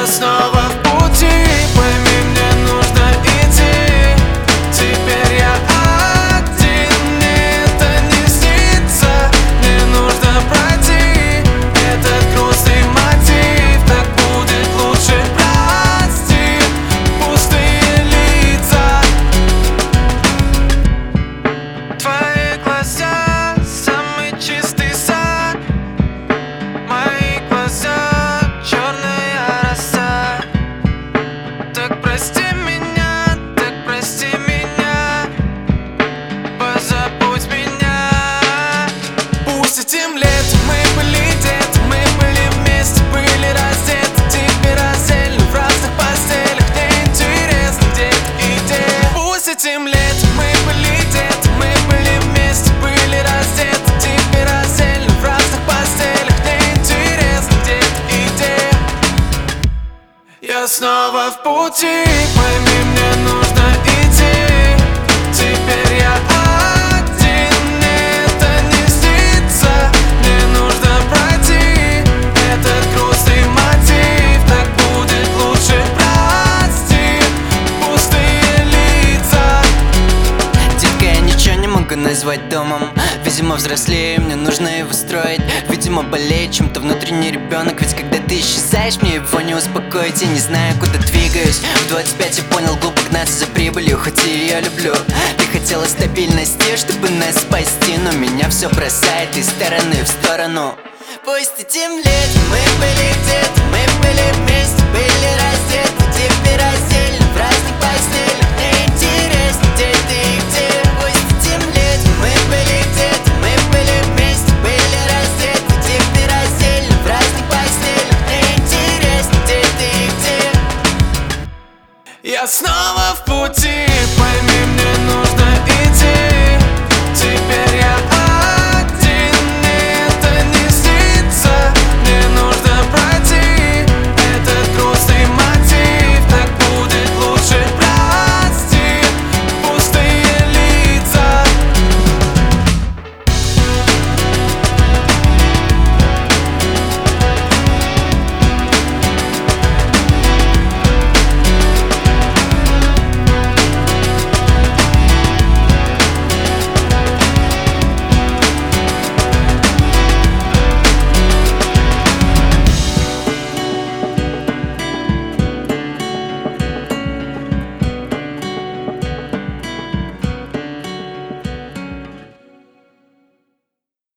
Я снова в пути, пойми, мне нужно идти. Теперь я один, мне это не снится. Мне нужно пройти этот грустный мотив. Так будет лучше, прости пустые лица. Твои глаза — самый чистый сад. Мои глаза — черная роса. Так прости меня, позабудь меня. Пусть этим летом мы были дети, мы были вместе, были раздеты. Теперь раздельно в разных постелях, мне интересно, где ты и где. Пусть этим летом мы были дети, мы были вместе, были раздеты. Теперь раздельно в разных постелях, мне интересно, где ты и где. Я снова в пути, пойми, мне нужно идти. Теперь я один, мне это не снится. Мне нужно пройти этот грустный мотив. Так будет лучше, прости пустые лица. Детка, я ничего не могу назвать домом. Видимо, взрослею, мне нужно его строить. Видимо, болеет чем-то внутренний ребенок. Ведь когда ты исчезаешь, мне его не успокоить. Я не знаю, куда двигаюсь. В 25 я понял, глупо гнаться за прибылью. Хоть и ее люблю. Ты хотела стабильности, чтобы нас спасти, но меня все бросает из стороны в сторону. Пусть этим летом мы были где-то, мы были вместе, были раздеты. Теперь